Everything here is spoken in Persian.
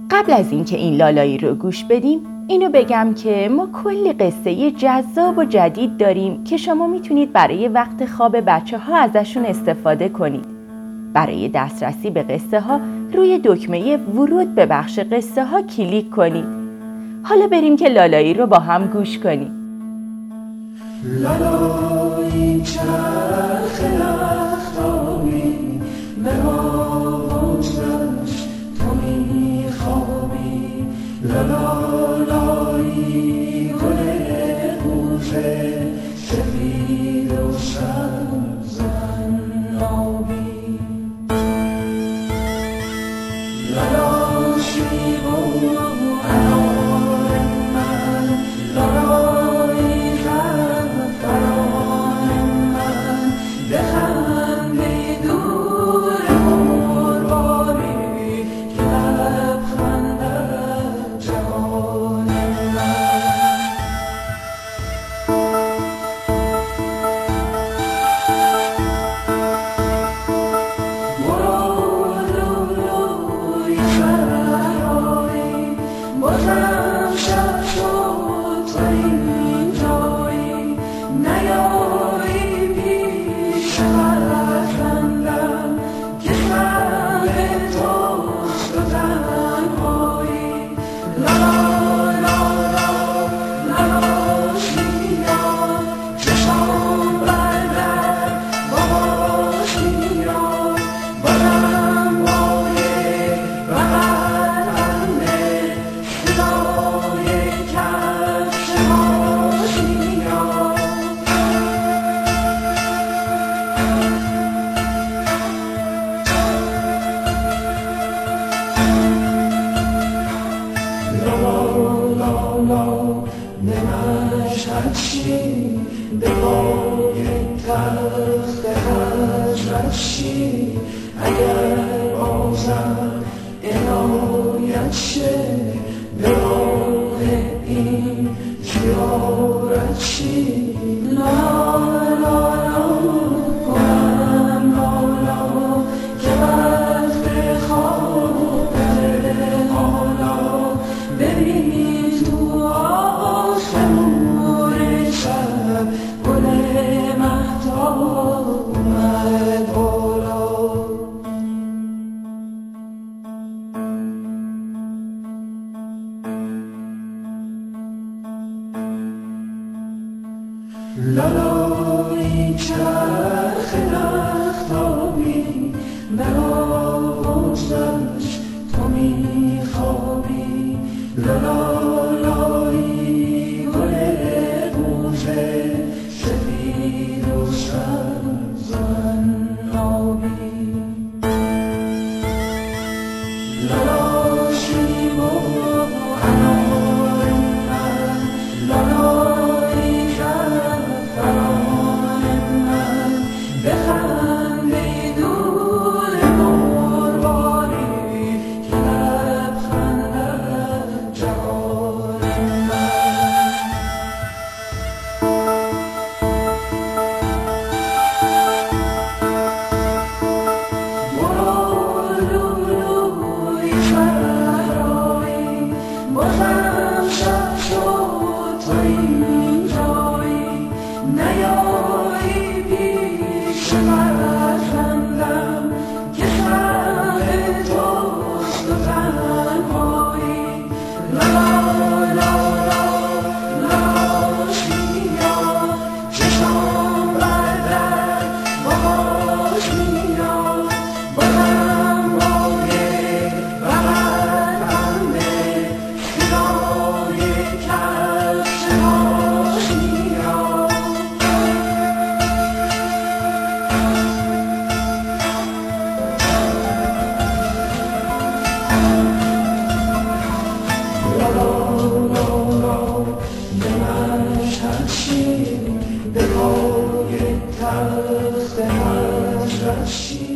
قبل از اینکه این لالایی رو گوش بدیم، اینو بگم که ما کلی قصه جذاب و جدید داریم که شما میتونید برای وقت خواب بچه‌ها ازشون استفاده کنید. برای دسترسی به قصه ها روی دکمه ورود به بخش قصه ها کلیک کنید. حالا بریم که لالایی رو با هم گوش کنیم. لالایی چرخ اختابی نمازش تو میخوابی لالایی گل قوزه سفید و سبزن آبی لالا نمش هرچی به پای تخت حضرتشی اگر بازم عنایت شه به راه این زیارتشی لا لا لا کنم لالا که وقت خواب حالا ببین تو آسمون شب گل مهتاب اومد بالا لالایی چرخ اختابی نوازش تو میخوابی لالایی گل قوزه سفید و سبزن آبی لالا شیب و انار من لالایی زعفران من بخندی دور مرغانی که لبخندد جوان من لولوی سرایی بازم شب شد تو اینجایی نیایی پیش فرزندم که شب توست و تنهایی لالا لالا لاشیا چشم بردر باش میاد بازم باید بغل بنده صدای کفش هاش میاد لالا لالا نمش هرچی به پای تخت حضرتشی